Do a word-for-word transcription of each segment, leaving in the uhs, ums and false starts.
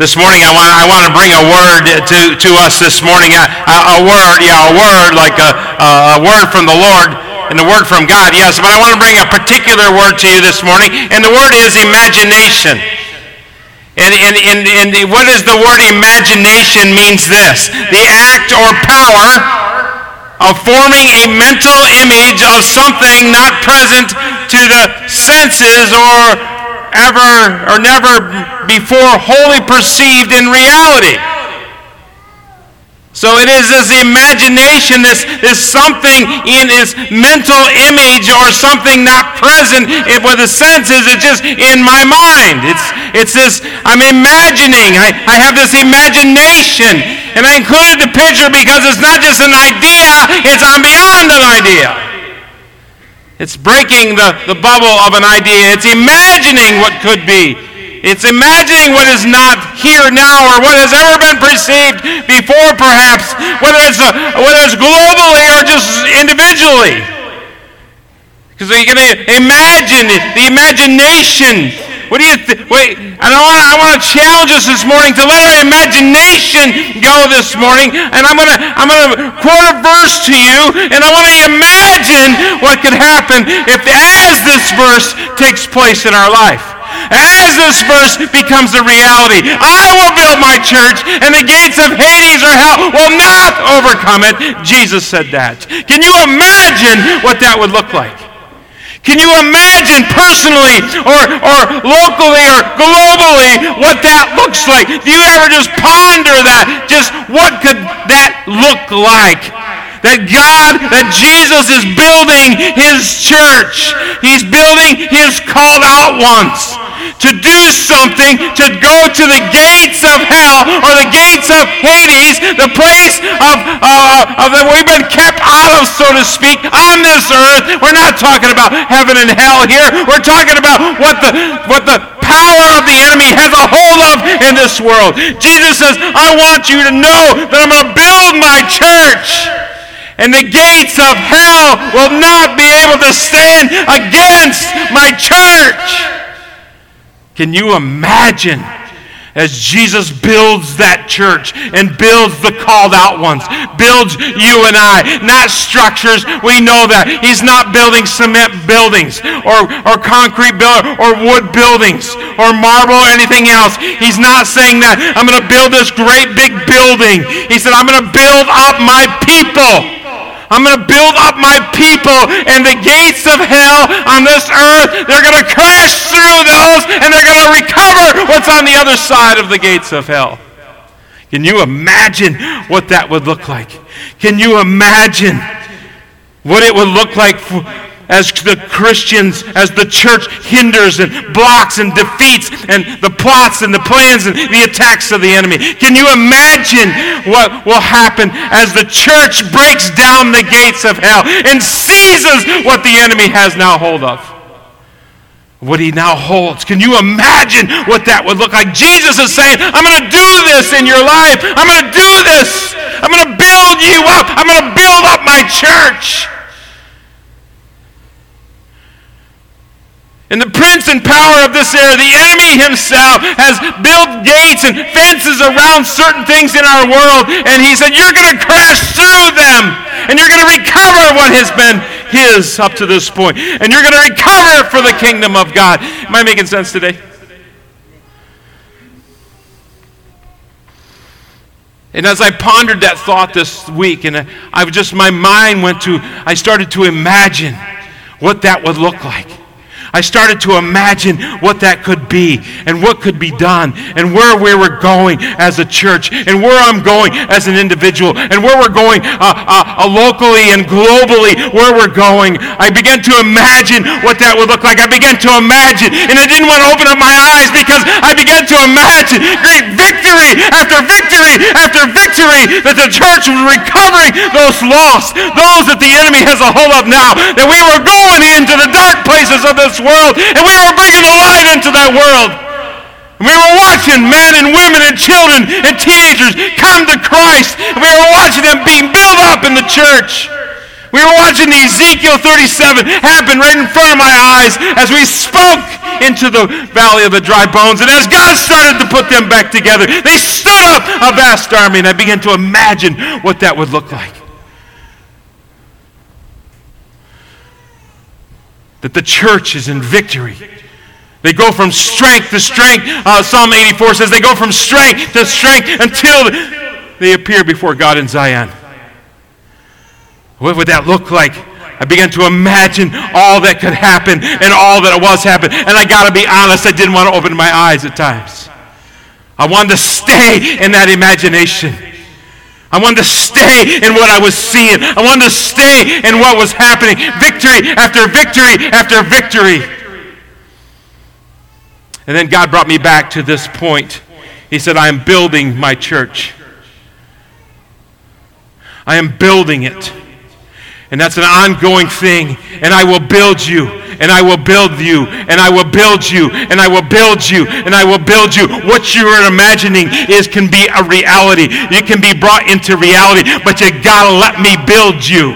This morning, I want I want to bring a word to, to us this morning. A, a, a word, yeah, a word like a, a word from the Lord and a word from God, yes. But I want to bring a particular word to you this morning, and the word is imagination. And, and, and, and what is the word imagination means this: the act or power of forming a mental image of something not present to the senses or ever or never before wholly perceived in reality. So it is this imagination, this, this something in this mental image or something not present with the senses. It's just in my mind. It's it's this, I'm imagining. I, I have this imagination. And I included the picture because it's not just an idea, it's I'm beyond an idea. It's breaking the, the bubble of an idea. It's imagining what could be. It's imagining what is not here now or what has ever been perceived before, perhaps, whether it's a, whether it's globally or just individually. Because you can imagine it, the imagination. What do you th- wait? I want I want to challenge us this morning to let our imagination go this morning, and I'm gonna I'm gonna quote a verse to you, and I want to imagine what could happen if, as this verse takes place in our life, as this verse becomes a reality. I will build my church, and the gates of Hades or hell will not overcome it. Jesus said that. Can you imagine what that would look like? Can you imagine personally or, or locally or globally what that looks like? Do you ever just ponder that? Just what could that look like? That God, that Jesus is building His church. He's building His called out ones to do something, to go to the gates of hell or the gates of Hades, the place of, uh, of that we've been kept out of, so to speak, on this earth. We're not talking about heaven and hell here. We're talking about what the what the power of the enemy has a hold of in this world. Jesus says, I want you to know that I'm going to build my church, and the gates of hell will not be able to stand against my church. Can you imagine as Jesus builds that church and builds the called out ones, builds you and I, not structures. We know that. He's not building cement buildings or, or concrete buildings or wood buildings or marble or anything else. He's not saying that I'm going to build this great big building. He said, I'm going to build up my people. I'm going to build up my people, and the gates of hell on this earth, they're going to crash through those, and they're going to recover what's on the other side of the gates of hell. Can you imagine what that would look like? Can you imagine what it would look like for, as the Christians, as the church hinders and blocks and defeats and the plots and the plans and the attacks of the enemy? Can you imagine what will happen as the church breaks down the gates of hell and seizes what the enemy has now hold of? What he now holds. Can you imagine what that would look like? Jesus is saying, I'm going to do this in your life. I'm going to do this. I'm going to build you up. I'm going to build up my church. And the prince and power of this era, the enemy himself, has built gates and fences around certain things in our world. And he said, you're going to crash through them. And you're going to recover what has been his up to this point. And you're going to recover it for the kingdom of God. Am I making sense today? And as I pondered that thought this week, and I just, my mind went to, I started to imagine what that would look like. I started to imagine what that could be and what could be done and where we were going as a church and where I'm going as an individual and where we're going uh, uh, locally and globally, where we're going. I began to imagine what that would look like. I began to imagine, and I didn't want to open up my eyes because I began to imagine great victory after victory after victory, that the church was recovering those lost, those that the enemy has a hold of now, that we were going into the dark places of this world, and we were bringing the light into that world. And we were watching men and women and children and teenagers come to Christ, and we were watching them being built up in the church. We were watching the Ezekiel thirty-seven happen right in front of my eyes as we spoke into the valley of the dry bones. And as God started to put them back together, they stood up a vast army, and I began to imagine what that would look like. That the church is in victory. They go from strength to strength. Uh, Psalm eighty-four says they go from strength to strength until they appear before God in Zion. What would that look like? I began to imagine all that could happen and all that was happening. And I got to be honest, I didn't want to open my eyes at times. I wanted to stay in that imagination. I wanted to stay in what I was seeing. I wanted to stay in what was happening. Victory after victory after victory. And then God brought me back to this point. He said, I am building my church. I am building it. And that's an ongoing thing. And I will build you. And I will build you. And I will build you. And I will build you. And I will build you. What you are imagining is can be a reality. It can be brought into reality. But you gotta let me build you.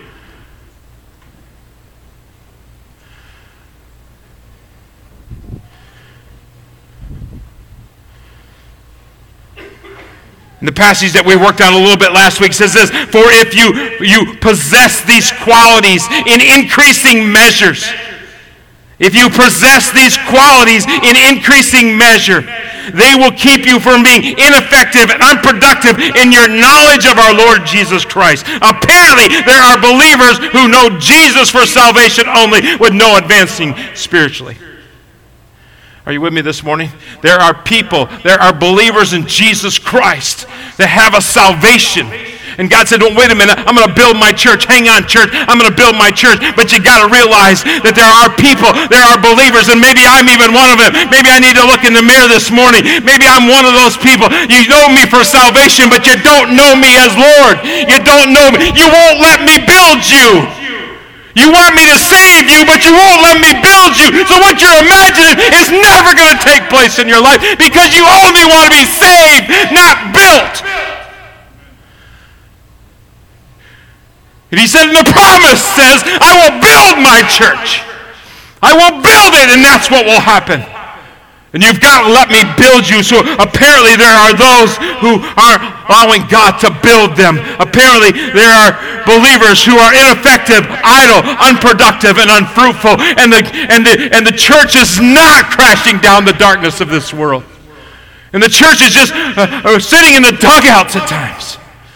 And the passage that we worked on a little bit last week says this, for if you, you possess these qualities in increasing measures, if you possess these qualities in increasing measure, they will keep you from being ineffective and unproductive in your knowledge of our Lord Jesus Christ. Apparently, there are believers who know Jesus for salvation only with no advancing spiritually. Are you with me this morning? There are people, there are believers in Jesus Christ that have a salvation. And God said, well, wait a minute, I'm going to build my church. Hang on, church, I'm going to build my church. But you got to realize that there are people, there are believers, and maybe I'm even one of them. Maybe I need to look in the mirror this morning. Maybe I'm one of those people. You know me for salvation, but you don't know me as Lord. You don't know me. You won't let me build you. You want me to save you, but you won't let me build you. So what you're imagining is never going to take place in your life because you only want to be saved, not built. And he said, and the promise says, I will build my church. I will build it, and that's what will happen. And you've got to let me build you. So apparently there are those who are allowing God to build them. Apparently there are believers who are ineffective, idle, unproductive, and unfruitful. And the, and the, and the church is not crashing down the darkness of this world. And the church is just uh, sitting in the dugouts at times.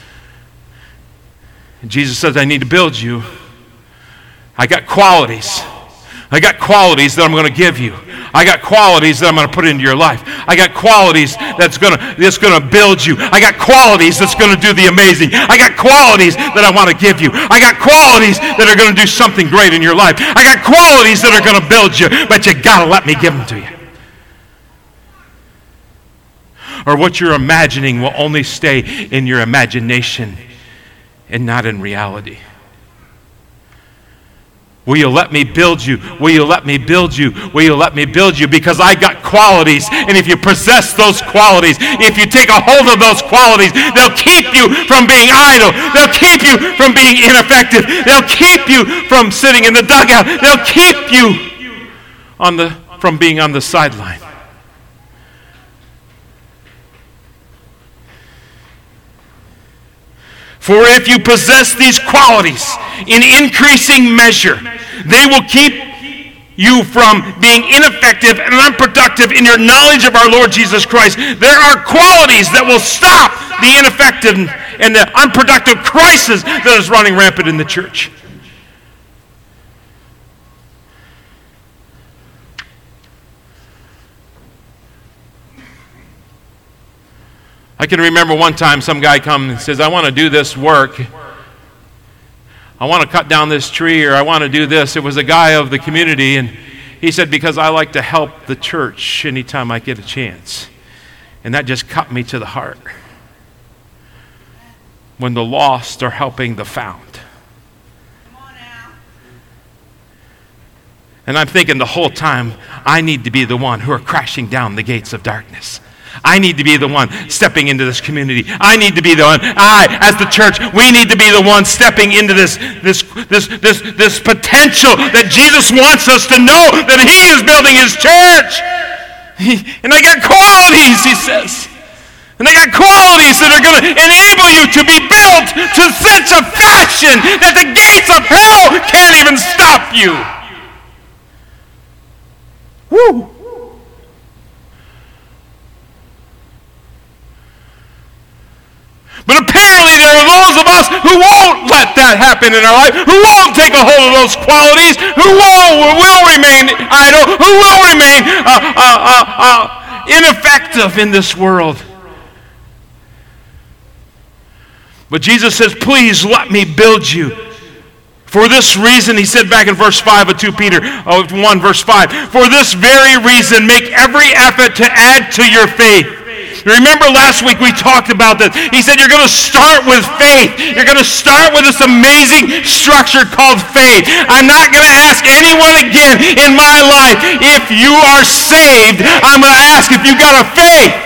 And Jesus says, I need to build you. I got qualities. I got qualities that I'm going to give you. I got qualities that I'm going to put into your life. I got qualities that's going to that's going to build you. I got qualities that's going to do the amazing. I got qualities that I want to give you. I got qualities that are going to do something great in your life. I got qualities that are going to build you, but you got to let me give them to you. Or what you're imagining will only stay in your imagination and not in reality. Will you let me build you? Will you let me build you? Will you let me build you? Because I got qualities, and if you possess those qualities, if you take a hold of those qualities, they'll keep you from being idle. They'll keep you from being ineffective. They'll keep you from sitting in the dugout. They'll keep you on the from being on the sideline. For if you possess these qualities in increasing measure, they will keep you from being ineffective and unproductive in your knowledge of our Lord Jesus Christ. There are qualities that will stop the ineffective and the unproductive crisis that is running rampant in the church. I can remember one time some guy comes and says, I want to do this work. I want to cut down this tree, or I want to do this. It was a guy of the community, and he said, because I like to help the church anytime I get a chance. And that just cut me to the heart. When the lost are helping the found. And I'm thinking the whole time, I need to be the one who are crashing down the gates of darkness. I need to be the one stepping into this community. I need to be the one. I, as the church, we need to be the one stepping into this, this, this, this, this potential that Jesus wants us to know that he is building his church. He, and I got qualities, he says. And I got qualities that are going to enable you to be built to such a fashion that the gates of hell can't even stop you. Woo! But apparently there are those of us who won't let that happen in our life, who won't take a hold of those qualities, who won't, who will remain idle, who will remain uh, uh, uh, uh, ineffective in this world. But Jesus says, please let me build you. For this reason, he said back in verse five of Second Peter one, verse five, for this very reason, make every effort to add to your faith. Remember last week we talked about this. He said you're going to start with faith. You're going to start with this amazing structure called faith. I'm not going to ask anyone again in my life if you are saved. I'm going to ask if you got a faith.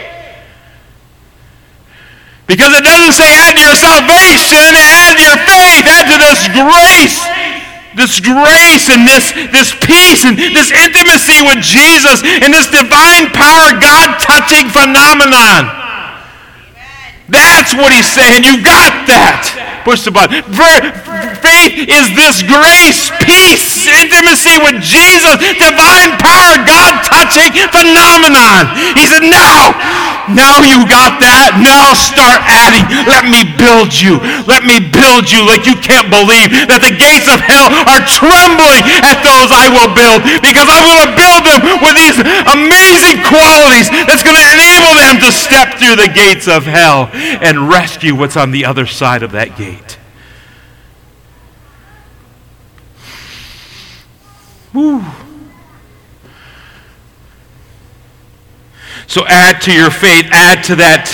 Because it doesn't say add to your salvation, add to your faith, add to this grace. This grace and this, this peace and this intimacy with Jesus and this divine power, God-touching phenomenon. That's what he's saying. You got that. Push the button. Faith is this grace, peace, intimacy with Jesus, divine power, God-touching phenomenon. He said, now, now you got that. Now start adding. Let me build you. Let me build you like you can't believe that the gates of hell are trembling at those I will build, because I'm going to build them with these amazing qualities that's going to enable them to step through the gates of hell and rescue what's on the other side of that gate. Woo. So add to your faith, add to that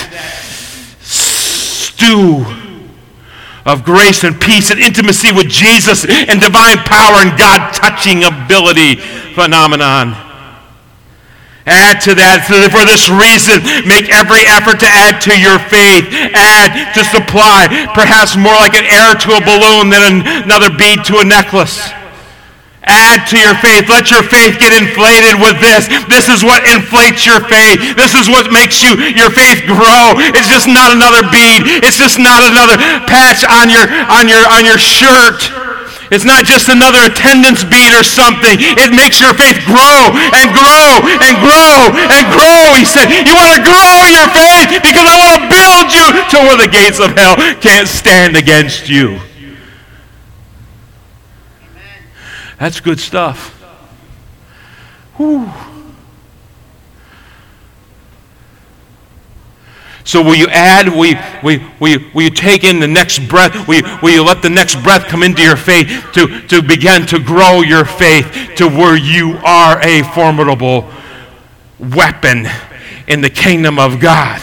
stew of grace and peace and intimacy with Jesus and divine power and God-touching ability phenomenon. Add to that. For this reason, make every effort to add to your faith. Add to supply, perhaps more like an air to a balloon than another bead to a necklace. Add to your faith. Let your faith get inflated with this. This is what inflates your faith. This is what makes you your faith grow. It's just not another bead. It's just not another patch on your on your on your shirt. It's not just another attendance bead or something. It makes your faith grow and grow and grow and grow. He said, you want to grow in your faith because I want to build you to where the gates of hell can't stand against you. That's good stuff. Whew. So will you add, will you, will, you, will, you, will you take in the next breath, will you, will you let the next breath come into your faith to, to begin to grow your faith to where you are a formidable weapon in the kingdom of God?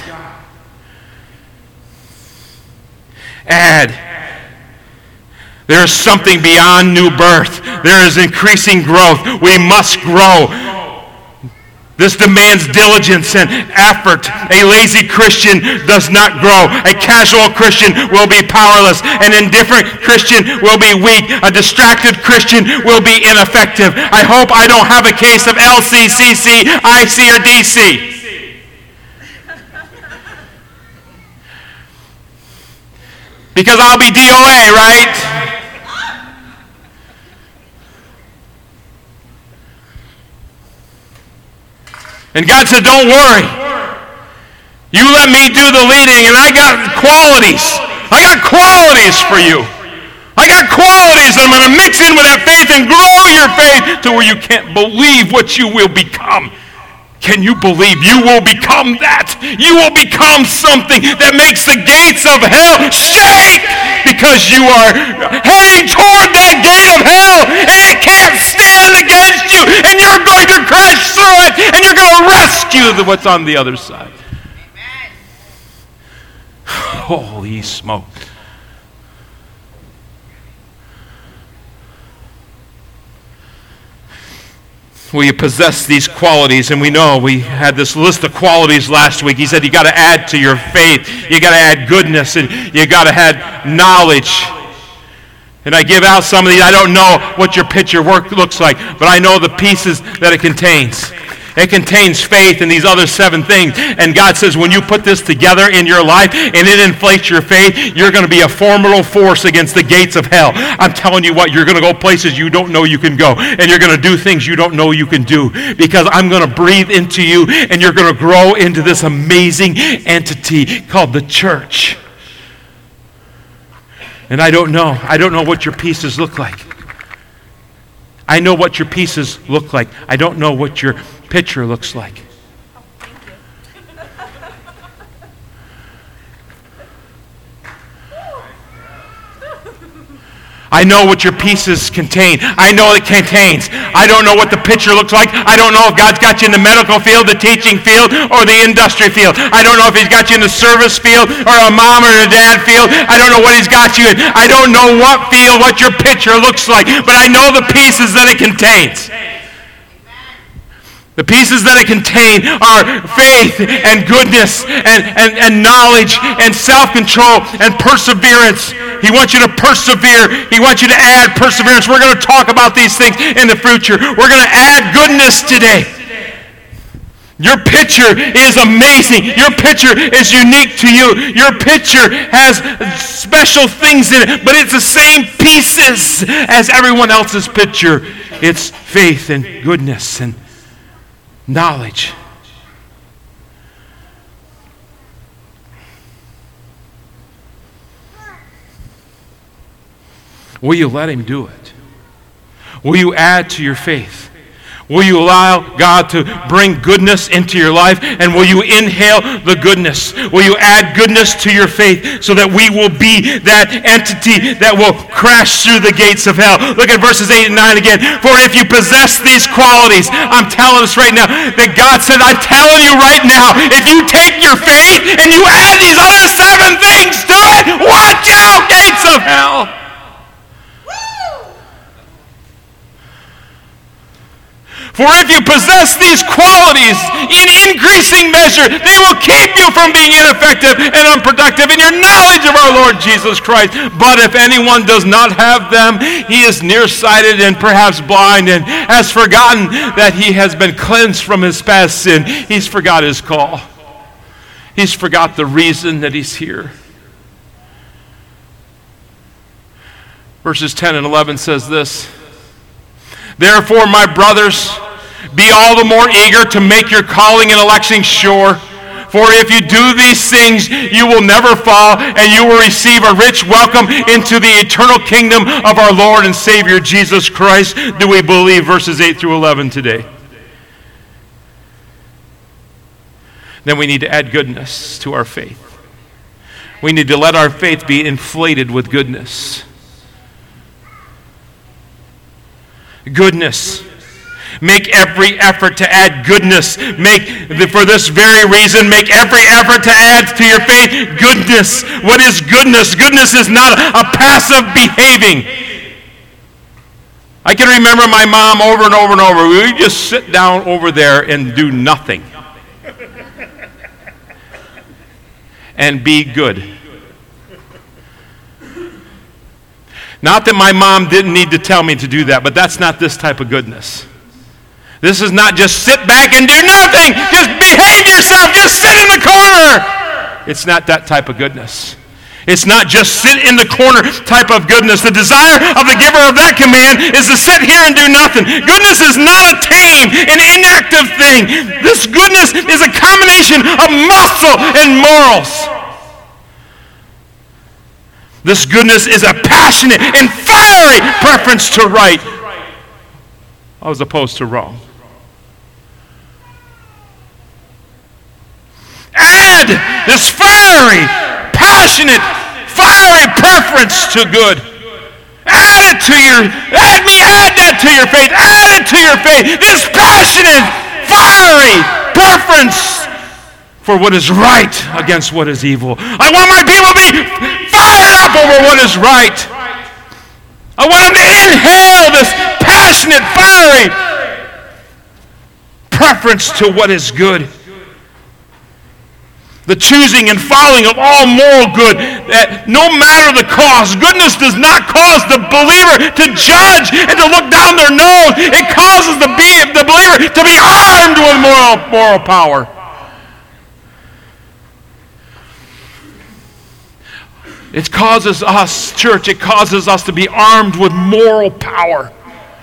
Add. There is something beyond new birth. There is increasing growth. We must grow. This demands diligence and effort. A lazy Christian does not grow. A casual Christian will be powerless. An indifferent Christian will be weak. A distracted Christian will be ineffective. I hope I don't have a case of L C, C C, I C, or D C. Because I'll be D O A, right? And God said, don't worry. You let me do the leading, and I got qualities. I got qualities for you. I got qualities that I'm going to mix in with that faith and grow your faith to where you can't believe what you will become. Can you believe you will become that? You will become something that makes the gates of hell shake because you are heading toward that gate of hell and it can't stand against you and you're going to crash through it and you're going to rescue what's on the other side. Amen. Holy smoke. Will you possess these qualities? And we know we had this list of qualities last week. He said you got to add to your faith. You got to add goodness, and you got to add knowledge. And I give out some of these. I don't know what your picture work looks like, but I know the pieces that it contains. It contains faith and these other seven things. And God says when you put this together in your life and it inflates your faith, you're going to be a formidable force against the gates of hell. I'm telling you what, you're going to go places you don't know you can go. And you're going to do things you don't know you can do. Because I'm going to breathe into you and you're going to grow into this amazing entity called the church. And I don't know. I don't know what your pieces look like. I know what your pieces look like. I don't know what your picture looks like. Oh, thank you. I know what your pieces contain. I know it contains. I don't know what the picture looks like. I don't know if God's got you in the medical field, the teaching field, or the industry field. I don't know if he's got you in the service field or a mom or a dad field. I don't know what he's got you in. I don't know what field, what your picture looks like, but I know the pieces that it contains. The pieces that it contains are faith and goodness and, and, and knowledge and self-control and perseverance. He wants you to persevere. He wants you to add perseverance. We're going to talk about these things in the future. We're going to add goodness today. Your picture is amazing. Your picture is unique to you. Your picture has special things in it, but it's the same pieces as everyone else's picture. It's faith and goodness and knowledge. Will you let him do it? Will you add to your faith? Will you allow God to bring goodness into your life? And will you inhale the goodness? Will you add goodness to your faith so that we will be that entity that will crash through the gates of hell? Look at verses eight and nine again. For if you possess these qualities, I'm telling us right now that God said, I'm telling you right now, if you take your faith and you add these other seven things to it, watch out, gates of hell. For if you possess these qualities in increasing measure, they will keep you from being ineffective and unproductive in your knowledge of our Lord Jesus Christ. But if anyone does not have them, he is nearsighted and perhaps blind and has forgotten that he has been cleansed from his past sin. He's forgot his call. He's forgot the reason that he's here. Verses ten and eleven says this. Therefore, my brothers, be all the more eager to make your calling and election sure. For if you do these things, you will never fall, and you will receive a rich welcome into the eternal kingdom of our Lord and Savior Jesus Christ. Do we believe verses eight through eleven today? Then we need to add goodness to our faith. We need to let our faith be inflated with goodness. Goodness. Make every effort to add goodness. Make, for this very reason, make every effort to add to your faith goodness. What is goodness? Goodness is not a passive behaving. I can remember my mom over and over and over. We would just sit down over there and do nothing. And be good. Not that my mom didn't need to tell me to do that, but that's not this type of goodness. This is not just sit back and do nothing. Just behave yourself. Just sit in the corner. It's not that type of goodness. It's not just sit in the corner type of goodness. The desire of the giver of that command is to sit here and do nothing. Goodness is not a tame and inactive thing. This goodness is a combination of muscle and morals. This goodness is a passionate and fiery preference to right as opposed to wrong. Add this fiery, passionate, fiery preference to good. Add it to your, add me, add that to your faith. Add it to your faith. This passionate, fiery preference for what is right against what is evil. I want my people to be fired up over what is right. I want them to inhale this passionate, fiery preference to what is good. The choosing and following of all moral good, that no matter the cost, goodness does not cause the believer to judge and to look down their nose. It causes the, be, the believer to be armed with moral, moral power. It causes us, church, it causes us to be armed with moral power.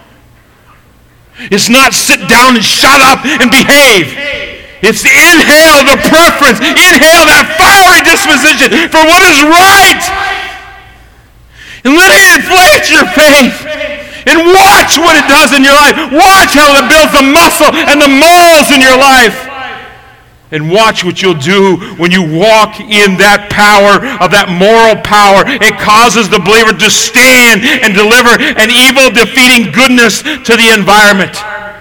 It's not sit down and shut up and behave. It's to inhale the preference, inhale that fiery disposition for what is right. And let it inflate your faith. And watch what it does in your life. Watch how it builds the muscle and the morals in your life. And watch what you'll do when you walk in that power of that moral power. It causes the believer to stand and deliver an evil-defeating goodness to the environment.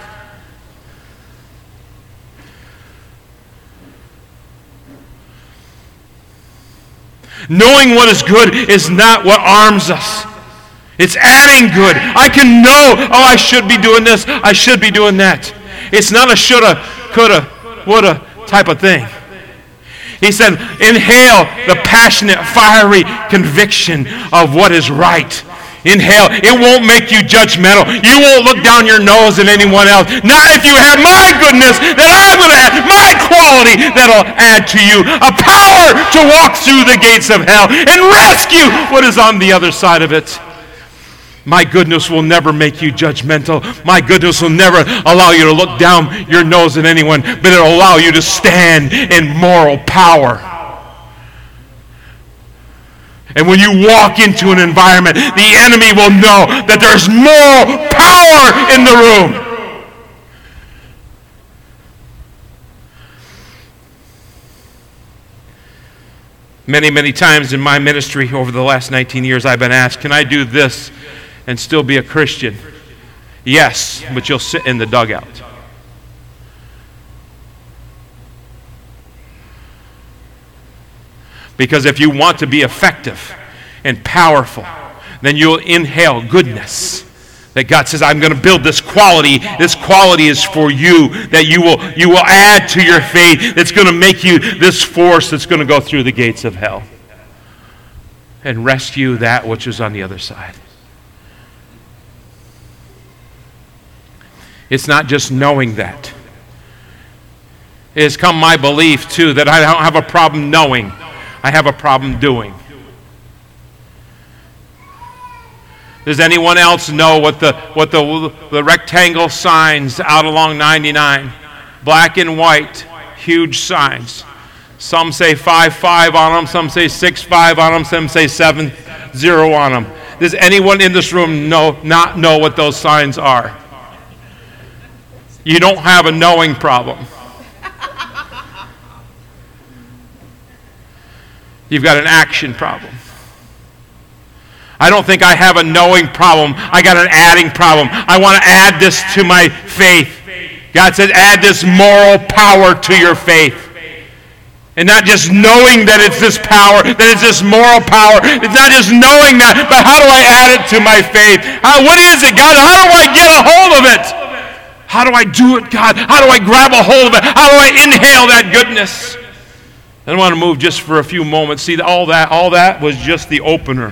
Knowing what is good is not what arms us. It's adding good. I can know, oh, I should be doing this, I should be doing that. It's not a shoulda, coulda, woulda type of thing. He said, inhale the passionate, fiery conviction of what is right. Inhale. It won't make you judgmental. You won't look down your nose at anyone else. Not if you have my goodness that I'm going to add, my quality that'll add to you. A power to walk through the gates of hell and rescue what is on the other side of it. My goodness will never make you judgmental. My goodness will never allow you to look down your nose at anyone, but it'll allow you to stand in moral power. And when you walk into an environment, the enemy will know that there's moral power in the room. Many, many times in my ministry over the last nineteen years, I've been asked, can I do this and still be a Christian? Yes, but you'll sit in the dugout. Because if you want to be effective and powerful, then you'll inhale goodness. That God says, I'm going to build this quality. This quality is for you. That you will, you will add to your faith. That's going to make you this force that's going to go through the gates of hell and rescue that which is on the other side. It's not just knowing that. It has come my belief, too, that I don't have a problem knowing. I have a problem doing. Does anyone else know what the what the, the rectangle signs out along ninety-nine? Black and white, huge signs. Some say five five on them, some say six five on them, some say seven zero on them. Does anyone in this room know not know what those signs are? You don't have a knowing problem. You've got an action problem. I don't think I have a knowing problem. I got an adding problem. I want to add this to my faith. God said, add this moral power to your faith. And not just knowing that it's this power, that it's this moral power. It's not just knowing that, but how do I add it to my faith? How, what is it, God? How do I get a hold of it? How do I do it, God? How do I grab a hold of it? How do I inhale that goodness? I want to move just for a few moments. See, all that, all that was just the opener.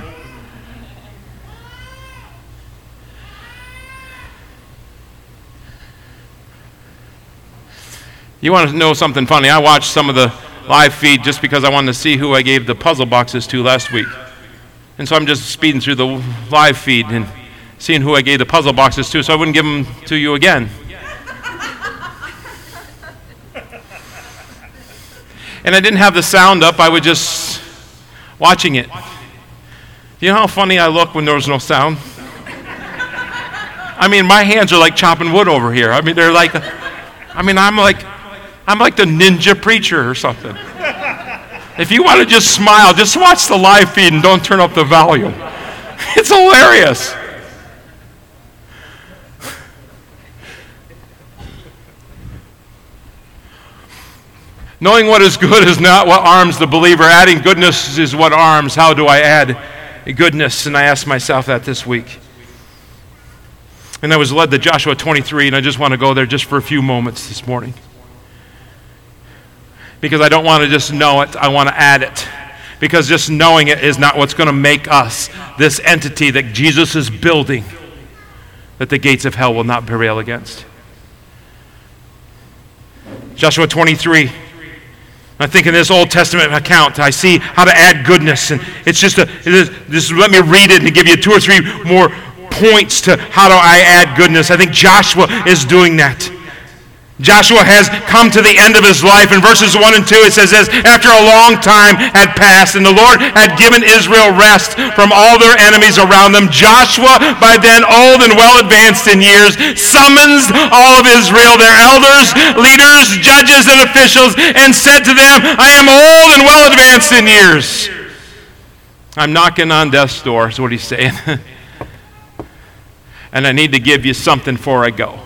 You want to know something funny? I watched some of the live feed just because I wanted to see who I gave the puzzle boxes to last week. And so I'm just speeding through the live feed and seeing who I gave the puzzle boxes to so I wouldn't give them to you again. And I didn't have the sound up. I was just watching it. You know how funny I look when there was no sound? I mean, my hands are like chopping wood over here. I mean, they're like, I mean, I'm like, I'm like the ninja preacher or something. If you want to just smile, just watch the live feed and don't turn up the volume. It's hilarious. Knowing what is good is not what arms the believer. Adding goodness is what arms. How do I add goodness? And I asked myself that this week. And I was led to Joshua twenty-three, and I just want to go there just for a few moments this morning. Because I don't want to just know it, I want to add it. Because just knowing it is not what's going to make us this entity that Jesus is building, that the gates of hell will not prevail against. Joshua twenty-three. I think in this Old Testament account, I see how to add goodness. And it's just a, it is, just let me read it and give you two or three more points to how do I add goodness. I think Joshua is doing that. Joshua has come to the end of his life. In verses one and two, it says this: after a long time had passed, and the Lord had given Israel rest from all their enemies around them, Joshua, by then old and well advanced in years, summons all of Israel, their elders, leaders, judges, and officials, and said to them, I am old and well advanced in years. I'm knocking on death's door, is what he's saying. And I need to give you something before I go.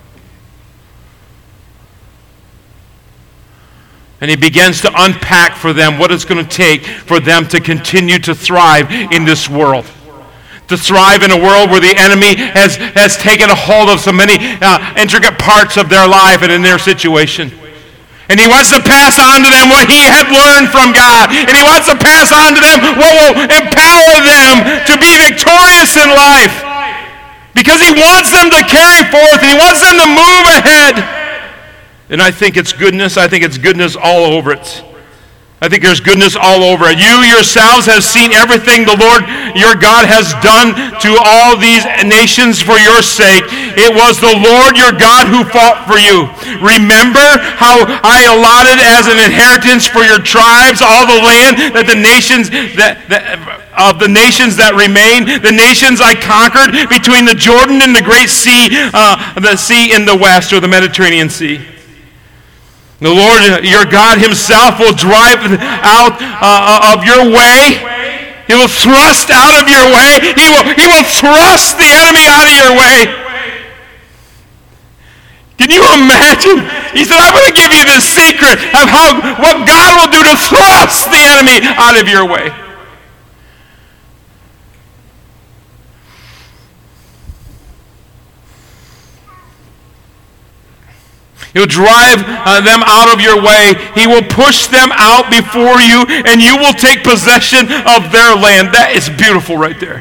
And he begins to unpack for them what it's going to take for them to continue to thrive in this world. To thrive in a world where the enemy has, has taken a hold of so many uh, intricate parts of their life and in their situation. And he wants to pass on to them what he had learned from God. And he wants to pass on to them what will empower them to be victorious in life. Because he wants them to carry forth, and he wants them to move ahead. And I think it's goodness. I think it's goodness all over it. I think there's goodness all over it. You yourselves have seen everything the Lord your God has done to all these nations for your sake. It was the Lord your God who fought for you. Remember how I allotted as an inheritance for your tribes all the land that the nations that, that of the nations that remain, the nations I conquered between the Jordan and the great sea, uh, the sea in the west, or the Mediterranean Sea. The Lord, your God himself, will drive out uh, of your way. He will thrust out of your way. He will, he will thrust the enemy out of your way. Can you imagine? He said, I'm going to give you the secret of how what God will do to thrust the enemy out of your way. He'll drive uh, them out of your way. He will push them out before you, and you will take possession of their land. That is beautiful right there.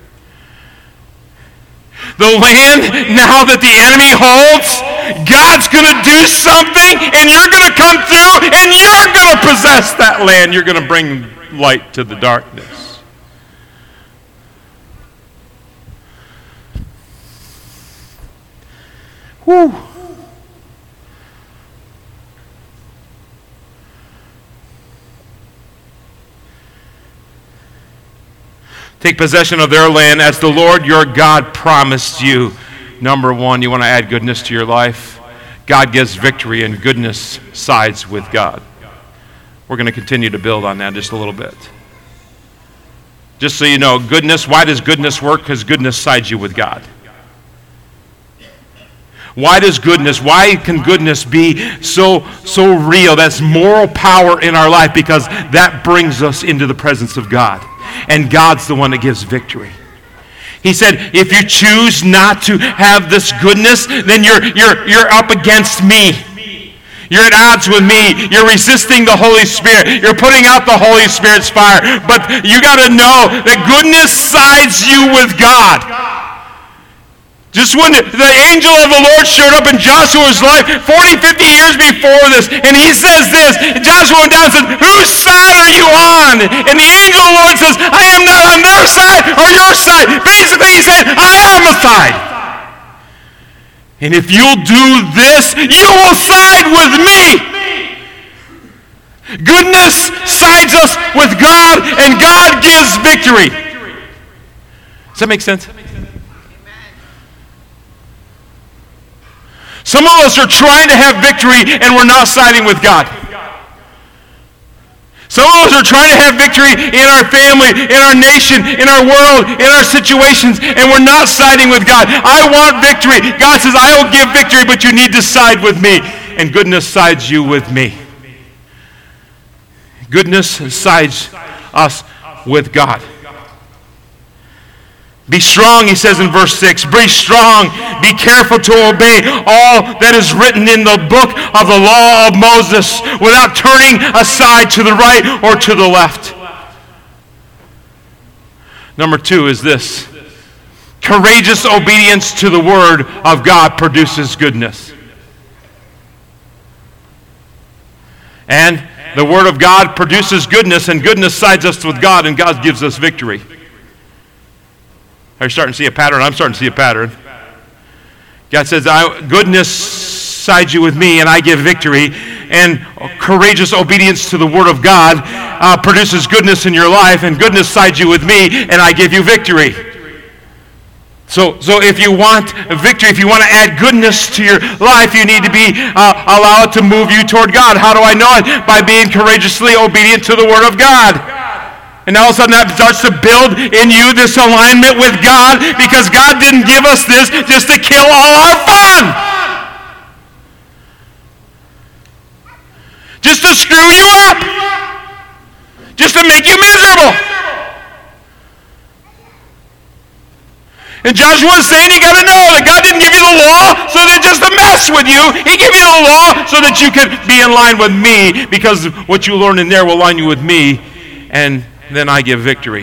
The land now that the enemy holds, God's going to do something, and you're going to come through, and you're going to possess that land. You're going to bring light to the darkness. Whew. Take possession of their land as the Lord your God promised you. Number one, you want to add goodness to your life? God gives victory, and goodness sides with God. We're going to continue to build on that just a little bit. Just so you know, goodness, why does goodness work? Because goodness sides you with God. Why does goodness, why can goodness be so, so real? That's moral power in our life, because that brings us into the presence of God. And God's the one that gives victory. He said, if you choose not to have this goodness, then you're, you're, you're up against me. You're at odds with me. You're resisting the Holy Spirit. You're putting out the Holy Spirit's fire. But you got to know that goodness sides you with God. Just when the angel of the Lord showed up in Joshua's life forty, fifty years before this, and he says this, Joshua went down and said, whose side are you on? And the angel of the Lord says, I am not on their side or your side. Basically, he said, I am a side. And if you'll do this, you will side with me. Goodness sides us with God, and God gives victory. Does that make sense? Some of us are trying to have victory, and we're not siding with God. Some of us are trying to have victory in our family, in our nation, in our world, in our situations, and we're not siding with God. I want victory. God says, I will give victory, but you need to side with me. And goodness sides you with me. Goodness sides us with God. Be strong, he says in verse six. Be strong. Be careful to obey all that is written in the book of the law of Moses without turning aside to the right or to the left. Number two is this. Courageous obedience to the word of God produces goodness. And the word of God produces goodness, and goodness sides us with God, and God gives us victory. Are you starting to see a pattern? I'm starting to see a pattern. God says, I, goodness sides you with me, and I give victory. And courageous obedience to the word of God uh, produces goodness in your life, and goodness sides you with me, and I give you victory. So, so if you want victory, if you want to add goodness to your life, you need to be uh, allow it to move you toward God. How do I know it? By being courageously obedient to the word of God. And all of a sudden that starts to build in you this alignment with God, because God didn't give us this just to kill all our fun. Just to screw you up. Just to make you miserable. And Joshua is saying you got to know that God didn't give you the law so that just to mess with you. He gave you the law so that you could be in line with me, because what you learn in there will line you with me, and then I give victory.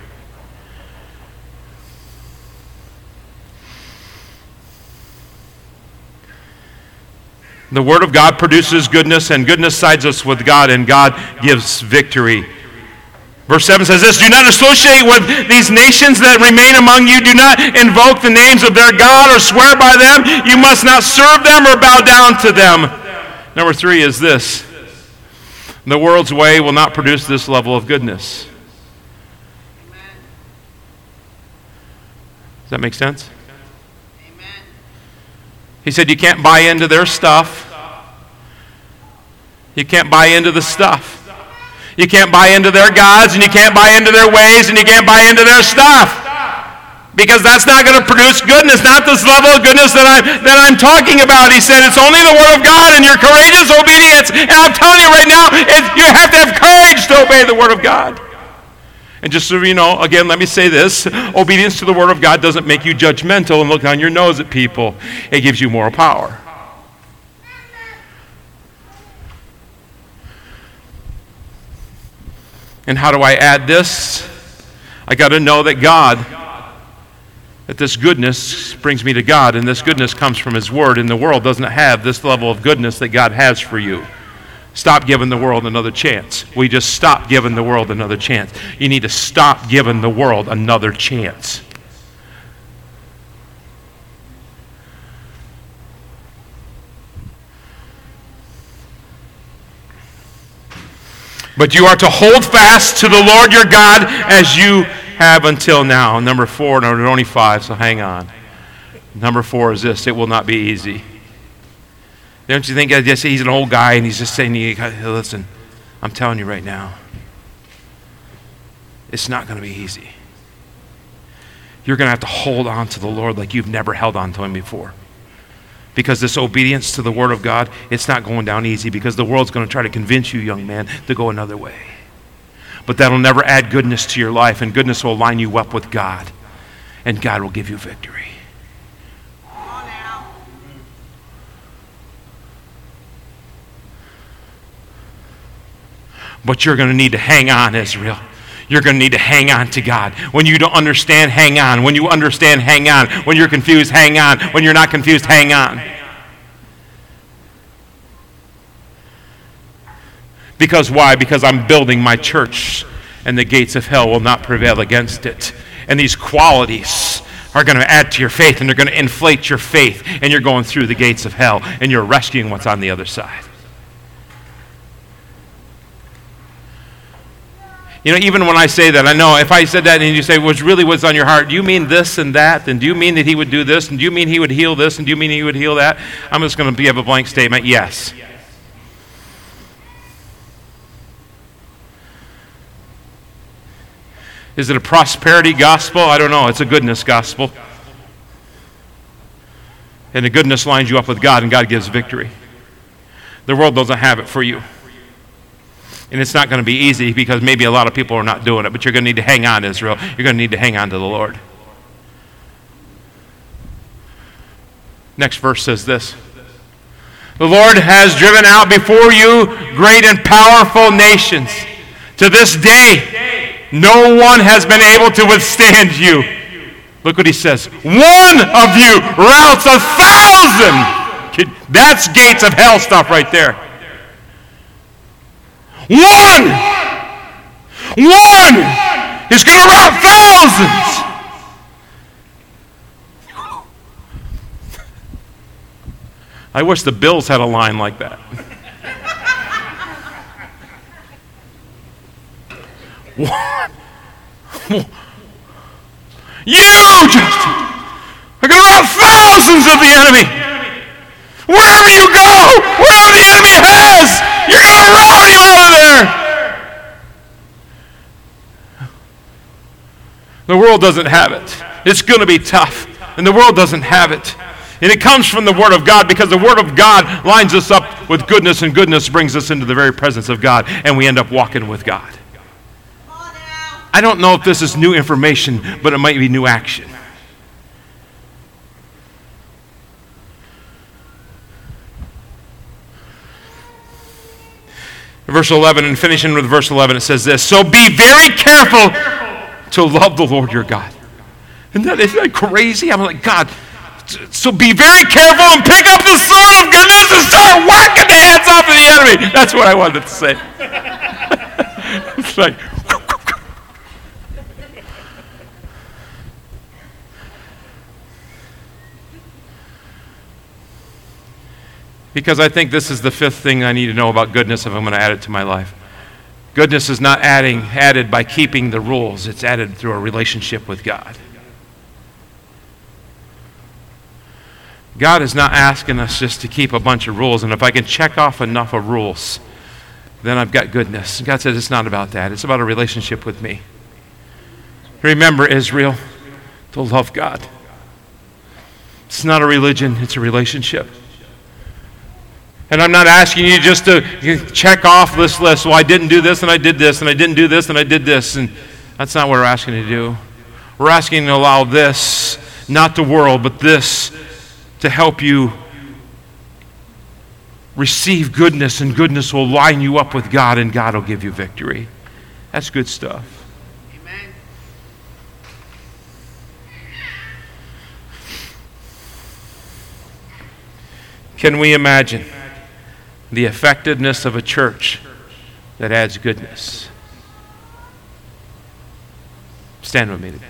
The word of God produces goodness, and goodness sides us with God, and God gives victory. Verse seven says this, do not associate with these nations that remain among you. Do not invoke the names of their God or swear by them. You must not serve them or bow down to them. Number three is this. The world's way will not produce this level of goodness. Does that make sense? Amen. He said you can't buy into their stuff. You can't buy into the stuff. You can't buy into their gods, and you can't buy into their ways, and you can't buy into their stuff. Because that's not going to produce goodness, not this level of goodness that I'm, that I'm talking about. He said it's only the word of God and your courageous obedience. And I'm telling you right now, it, you have to have courage to obey the word of God. And just so you know, again, let me say this. Obedience to the word of God doesn't make you judgmental and look down your nose at people. It gives you moral power. And how do I add this? I got to know that God, that this goodness brings me to God, and this goodness comes from His Word, and the world doesn't have this level of goodness that God has for you. Stop giving the world another chance. We just stop giving the world another chance. You need to stop giving the world another chance. But you are to hold fast to the Lord your God as you have until now. Number four, no, there's only five, so hang on. Number four is this: it will not be easy. Don't you think I just, he's an old guy and he's just saying to you, hey, listen, I'm telling you right now, it's not going to be easy. You're going to have to hold on to the Lord like you've never held on to Him before. Because this obedience to the Word of God, it's not going down easy, because the world's going to try to convince you, young man, to go another way. But that'll never add goodness to your life, and goodness will line you up with God, and God will give you victory. But you're going to need to hang on, Israel. You're going to need to hang on to God. When you don't understand, hang on. When you understand, hang on. When you're confused, hang on. When you're not confused, hang on. Because why? Because I'm building my church, and the gates of hell will not prevail against it. And these qualities are going to add to your faith, and they're going to inflate your faith, and you're going through the gates of hell, and you're rescuing what's on the other side. You know, even when I say that, I know if I said that and you say, what's really what's on your heart, do you mean this and that? And do you mean that He would do this? And do you mean He would heal this? And do you mean He would heal that? I'm just going to give a blank statement. Yes. Is it a prosperity gospel? I don't know. It's a goodness gospel. And the goodness lines you up with God, and God gives victory. The world doesn't have it for you. And it's not going to be easy, because maybe a lot of people are not doing it, but you're going to need to hang on, Israel. You're going to need to hang on to the Lord. Next verse says this. The Lord has driven out before you great and powerful nations. To this day, no one has been able to withstand you. Look what he says. One of you routs a thousand. That's gates of hell stuff right there. One! One is going to rout thousands. I wish the Bills had a line like that. One. You, Justin, are going to rout thousands of the enemy. Wherever you go, wherever the enemy has, you're going to rout him out of there. The world doesn't have it. It's going to be tough. And the world doesn't have it. And it comes from the Word of God, because the Word of God lines us up with goodness, and goodness brings us into the very presence of God, and we end up walking with God. I don't know if this is new information, but it might be new action. Verse eleven, and finishing with verse eleven, it says this. So be very careful to love the Lord your God. Isn't that, isn't that crazy? I'm like, God, so be very careful and pick up the sword of goodness and start whacking the heads off of the enemy. That's what I wanted to say. It's like, because I think this is the fifth thing I need to know about goodness if I'm going to add it to my life. Goodness is not adding, added by keeping the rules. It's added through a relationship with God. God is not asking us just to keep a bunch of rules, and if I can check off enough of rules, then I've got goodness. God says it's not about that. It's about a relationship with me. Remember, Israel, to love God. It's not a religion, it's a relationship. And I'm not asking you just to check off this list. Well, I didn't do this, and I did this, and I didn't do this, and I did this. And that's not what we're asking you to do. We're asking you to allow this, not the world, but this, to help you receive goodness, and goodness will line you up with God, and God will give you victory. That's good stuff. Amen. Can we imagine the effectiveness of a church that adds goodness? Stand with me today.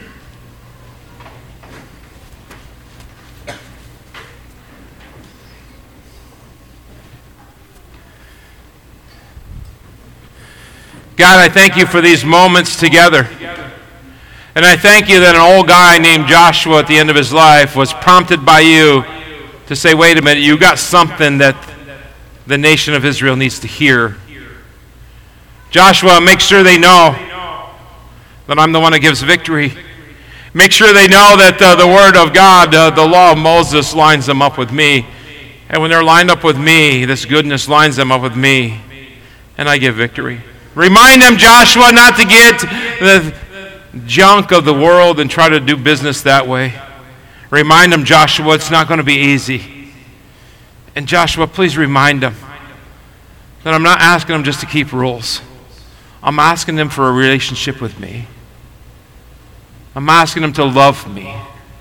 God, I thank you for these moments together. And I thank you that an old guy named Joshua at the end of his life was prompted by you to say, wait a minute, you got something that the nation of Israel needs to hear. Joshua, make sure they know that I'm the one that gives victory. Make sure they know that uh, the Word of God, uh, the law of Moses, lines them up with me. And when they're lined up with me, this goodness lines them up with me, and I give victory. Remind them, Joshua, not to get the junk of the world and try to do business that way. Remind them, Joshua, it's not going to be easy. And Joshua, please remind them that I'm not asking them just to keep rules. I'm asking them for a relationship with me. I'm asking them to love me.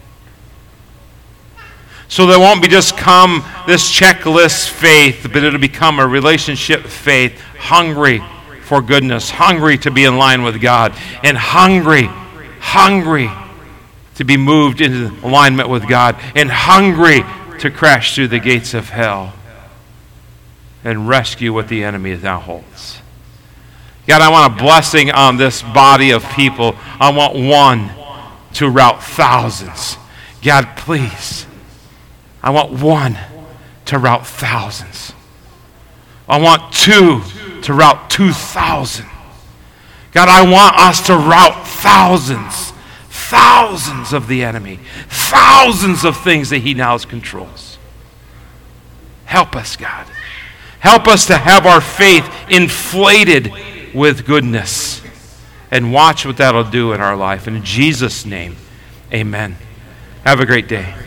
So there won't be just come this checklist faith, but it'll become a relationship faith, hungry for goodness, hungry to be in line with God, and hungry, hungry to be moved into alignment with God, and hungry to crash through the gates of hell and rescue what the enemy now holds. God, I want a blessing on this body of people. I want one to rout thousands. God, please. I want one to rout thousands. I want two to rout two thousand. God, I want us to rout thousands, thousands of the enemy, thousands of things that he now controls. Help us, God. Help us to have our faith inflated with goodness, and watch what that'll do in our life. In Jesus' name, amen. Have a great day.